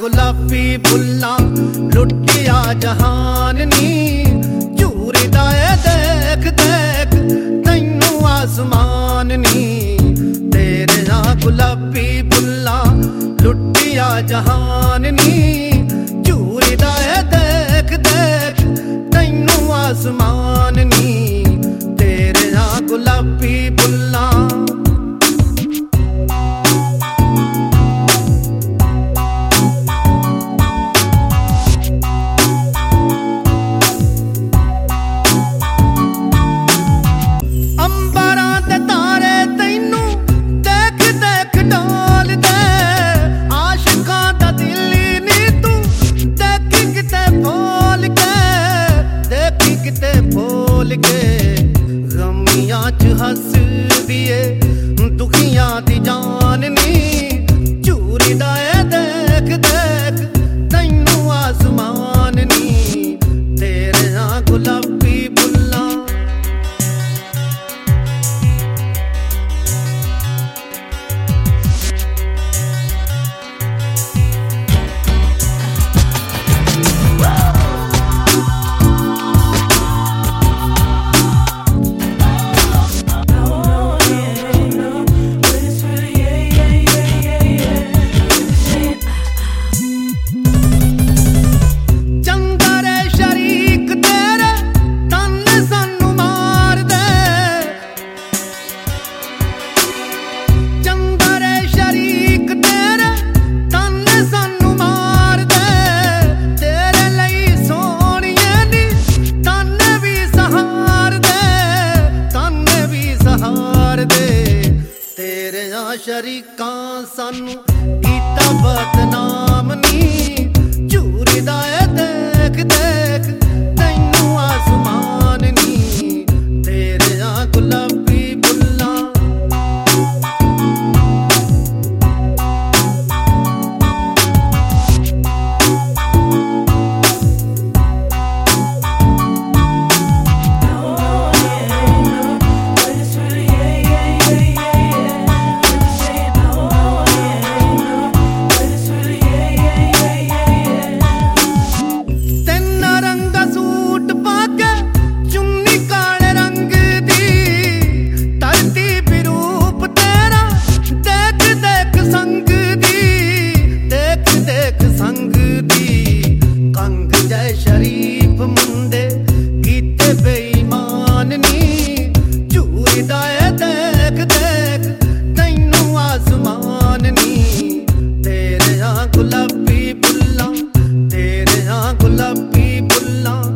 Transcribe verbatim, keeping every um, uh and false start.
गुलाबी बुल्ला लुटिया जहान नी चूरी दाए देख देख तैनू आसमान नी। तेरे ना गुलाबी बुल्ला लुटिया जहान नी चूरी दाए देख देख तैनू आसमान नी। तेरे ना गुलाबी बुल्ला गमियां च हस दिए दुखियां दी जान नी चूरी दाए देख देख तैनू आसमान नी। तेरे ना गुलाबी बुल्ला शरीकां सानू कीता बदनाम नी चूरी दाए देख देख तैनू आसमान नी। तेरे ना गुलाबी बुल्ला शरीफ मुंडे कीते बेईमान नी चूरी दाए देख देख तैनू आसमान नी। तेरे ना गुलाबी बुल्ला तेरे ना गुलाबी बुल्ला